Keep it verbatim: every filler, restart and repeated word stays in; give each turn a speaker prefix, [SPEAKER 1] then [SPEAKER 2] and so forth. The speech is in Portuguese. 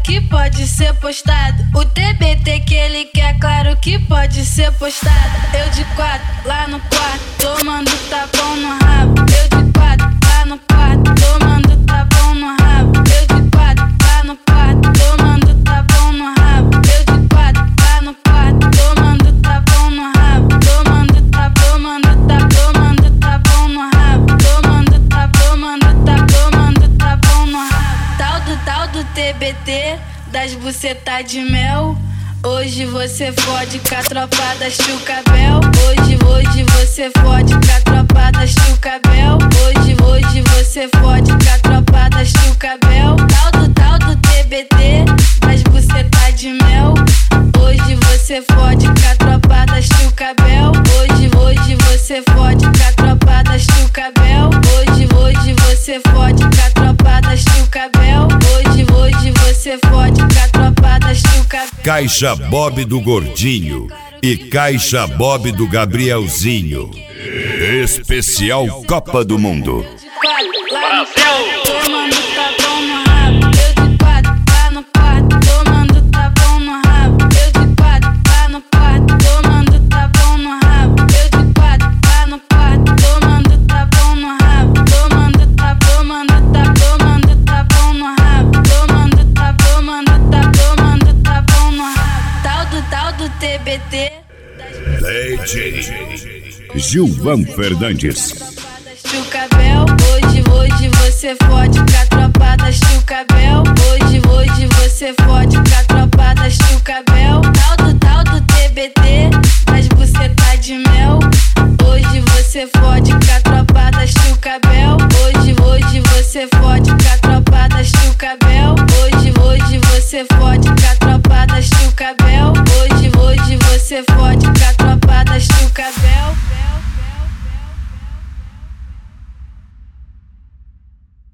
[SPEAKER 1] que pode ser postado. O T B T que ele quer, claro que pode ser postado. Eu de quatro, lá no quarto, tomando tapão no rabo. Eu de quatro, lá no quarto, tomando tapão no rabo. Eu de quatro, lá no quarto, tomando tapão no rabo. Eu de quatro, lá no quarto, tomando tapão no rabo. Tomando tapão, tomando tapão, tomando tapão no rabo. Tomando tapão, tomando tapão, tomando tapão no rabo. Tal do tal do T B T, das buceta de mel. Hoje você fode com a tropa da Chucabel. Hoje, hoje você fode com a tropa da Chucabel. Hoje, hoje você fode com a tropa da Chucabel. Tal do tal do T B T, das buceta de mel. Hoje você fode com a tropa da Chucabel. Hoje, hoje você fode com a tropa da Chucabel. Hoje, hoje você fode com a tropa da Chucabel. Hoje, hoje você fode com a tropa da Chucabel.
[SPEAKER 2] Caixa Bob do Gordinho e Caixa Bob do Gabrielzinho. Especial Copa do Mundo.
[SPEAKER 1] Tomando tapão no rabo. Eu de quatro, lá no quarto, tomando tapão no rabo. Eu de quatro, lá no quarto, tomando tapão no rabo. Eu de quatro, lá no quarto, tomando tapão no rabo. Tomando tapão, tomando tapão, tomando tapão no rabo. Tomando tapão, tomando tapão, tomando tapão no rabo. Tal do tal do T B T.
[SPEAKER 2] D J Gilvan Fernandes.
[SPEAKER 1] Chucabel, hoje, hoje você fode com a tropa da Chucabel. Hoje, hoje você fode com a tropa da Chucabel. Tal do tal do T B T, das buceta de mel. Hoje você fode com a tropa da Chucabel. Hoje, hoje você fode com a tropa da Chucabel. Hoje, hoje você fode com a tropa da Chucabel. Hoje, hoje você fode